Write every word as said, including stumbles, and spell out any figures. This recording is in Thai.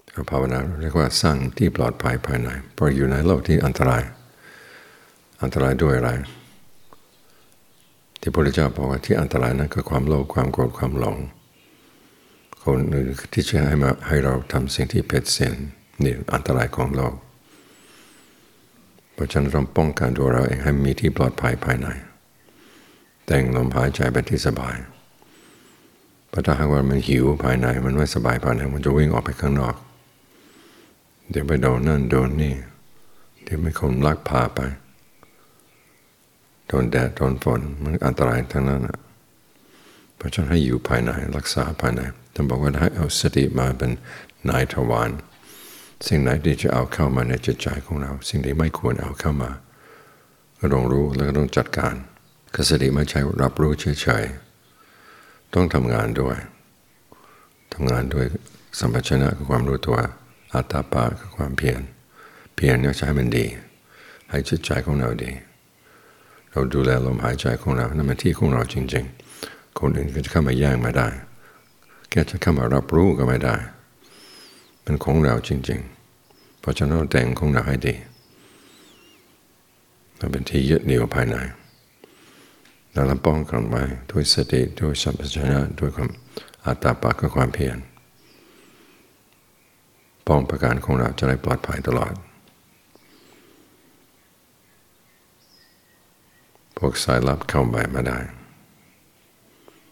ภาวนาเรียกว่าสร้างที่ปลอดภัยภายในเพราะอยู่ในโลกที่อันตรายอันตรายด้วยอะไรที่พระพุทธเจ้าบอกว่าที่อันตรายนั้นคือความโลภความโกรธความหลงคนอื่นที่จะให้มาให้เราทำสิ่งที่ผิดศีลนี่อันตรายของโลกเพราะฉะนั้นเราป้องกันตัวเราเองให้มีที่ปลอดภัยภายในแต่งลมหายใจไปที่สบายเพราะถ้าหากว่ามันหิวภายในมันไม่สบายภายในมันจะวิ่งออกไปข้างนอกเดี๋ยวไปโดนนั่นโดนนี่เดี๋ยวไม่คนลักพาไปโดนแดดโดนฝนมันอันตรายทั้งนั้นนะเพราะฉะนั้นให้อยู่ภายในรักษาภายในท่านบอกว่าให้เอาสติมาเป็นนายทวารสิ่งไหนที่จะเอาเข้ามาในจิตใจของเราสิ่งที่ไม่ควรเอาเข้ามาก็ต้องรู้แล้วก็ต้องจัดการกสติไม่ใช่รับรู้เฉยๆต้องทำงานด้วยทำงานด้วยสัมปชัญญะคือความรู้ตัวอัตตาปะคือความเพียรเพียรเนี่ยใช้มันดีให้จิตใจของเราดีเราดูแลลมหายใจของเรานั่นเป็นที่ของเราจริงๆคนอื่นก็จะเข้ามาแย่งไม่ได้แค่จะเข้ามารับรู้ก็ไม่ได้เป็นของเราจริงๆเพราะฉะนั้นเราแต่งของเราให้ดีมันเป็นที่ยึดเหนี่ยวภายในแล้วเราป้องกันไว้ด้วยสติด้วยสัมปชัญญะด้วยความอัตตาปะกับความเพียรป้องประการของเราจะได้ปลอดภัยตลอดพวกสายลับเข้าไปไม่ได้